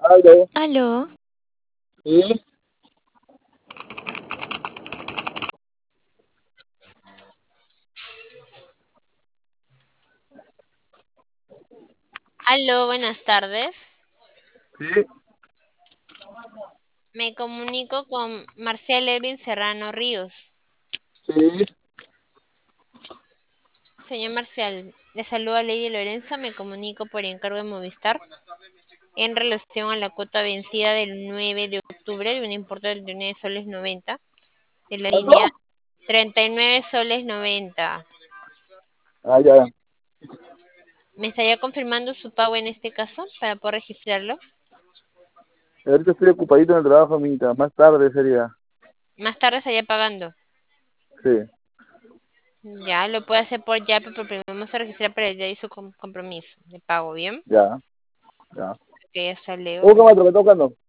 Aló, Aló, sí, aló, buenas tardes. sí, Me comunico con Marcial Erwin Serrano Ríos. sí, Señor Marcial, le saluda Lady Lorenzo, me comunico por encargo de Movistar en relación a la cuota vencida del 9 de octubre de un importe de 39 soles 90 de la línea ¿cuánto? 39 soles 90. Ah, ya, ¿Me estaría confirmando su pago en este caso para poder registrarlo? ahorita estoy ocupadito en el trabajo, amiguita, más tarde sería, Más tarde estaría pagando. sí, Ya, lo puede hacer por ya, pero primero vamos a registrar para el día y su compromiso de pago, ¿bien? ya, ya. Que ya salió. ¿Cómo que me está tocando?